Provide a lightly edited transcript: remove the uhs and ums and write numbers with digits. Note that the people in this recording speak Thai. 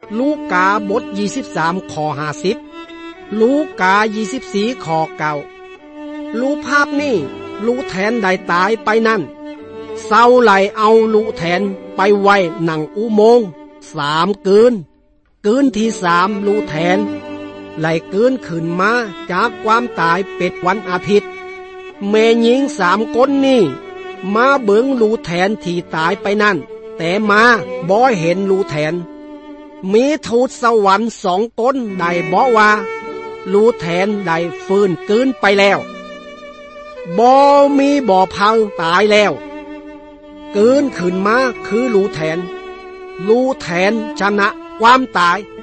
ลูกาบท23ข้อ50ลูกา24ข้อ9ลูกภาพนี่ลูกแทนได้ตายไปนั่นเศร้าไหลเอาลูกแทนไปไว้หนังอุโมงค์3คืนที่3ลูกแทนไหลคืนขึ้นมาจากความตายเป็ดวันอาทิตย์แม่หญิง3คนนี่มาเบิ่งลูกแทนที่ตายไปนั่นแต่มาบ่เห็นลูกแทนมีทูตสวรรค์2คนได้บอกว่าลูกแทนได้ฟื้นคืนไปแล้วบ่มีบ่อพังตายแล้วคืนขึ้นมาคือลูกแทนชนะความตาย